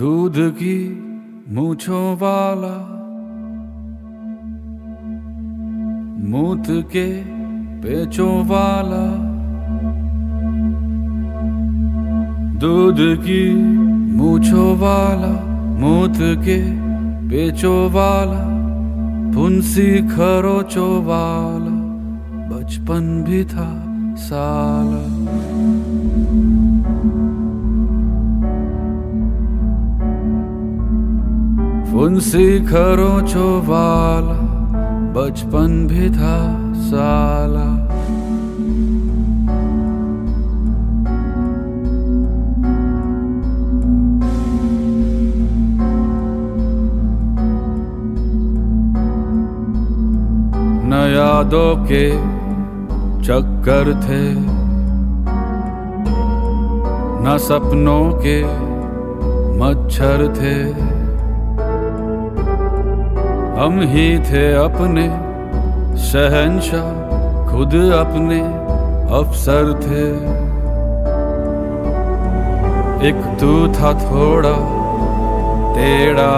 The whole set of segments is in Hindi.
दूध की मूंछों वाला, मूत के पेचों वाला, दूध की मूंछों वाला, मूत के पेचों वाला, फुंसी खरोचों वाला, बचपन भी था साला। फुंसी खरोचों वाला, बचपन भी था साला। न यादों के चक्कर थे, न सपनों के मच्छर थे, हम ही थे अपने शहंशाह, खुद अपने अफसर थे। एक तू था थोड़ा टेढ़ा,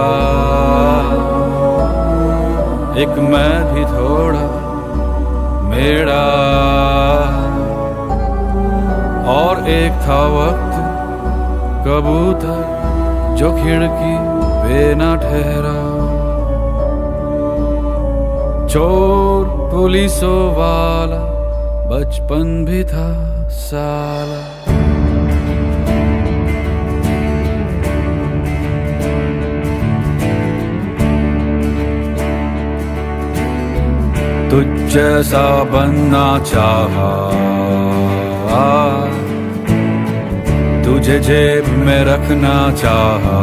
एक मैं भी थोड़ा मेरा, और एक था वक्त कबूतर जो खिड़की पे न ठहरा। चोर पुलिसों वाला, बचपन भी था साला। तुझ जैसा बनना चाहा, तुझे जेब में रखना चाहा,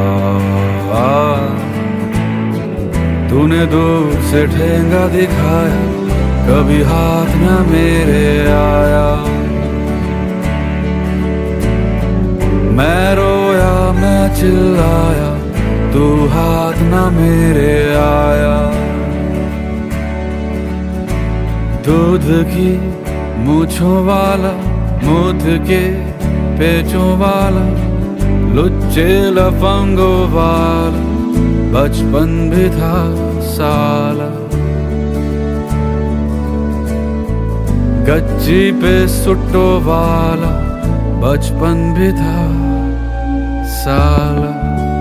तूने दूर से ठेंगा दिखाया, कभी हाथ न मेरे आया। मैं रोया मैं चिल्लाया, तू हाथ न मेरे आया। दूध की मूंछों वाला, मूत के पेचों वाला, लुच्चे लफंगों वाला, बचपन भी था साला। गच्ची पे सुट्टो वाला, बचपन भी था साला।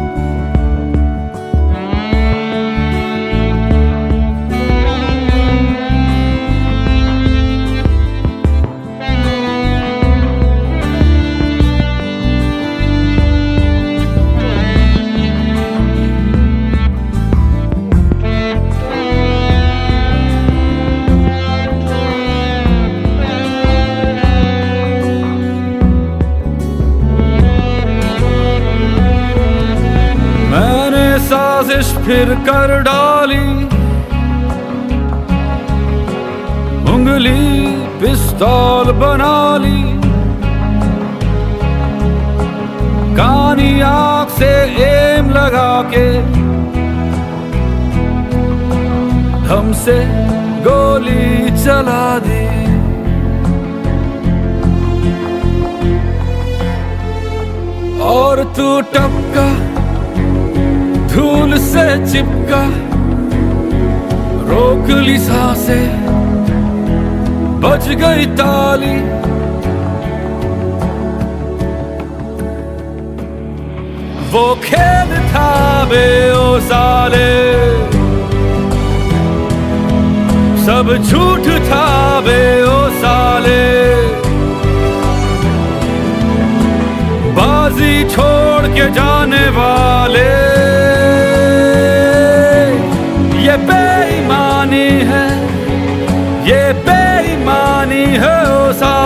साजिश फिर कर डाली, उंगली पिस्तौल बना ली, कानी आंख से एम लगा के, धम से गोली चला दी। और तू टपका धूल से चिपका, रोक ली सांसें, बज गई ताली। वो खेल था बे ओ साले, सब झूठ था बे ओ साले। बाजी छोड़ के जाने वाले, ये बेईमानी है, ये बेईमानी है ओ साले।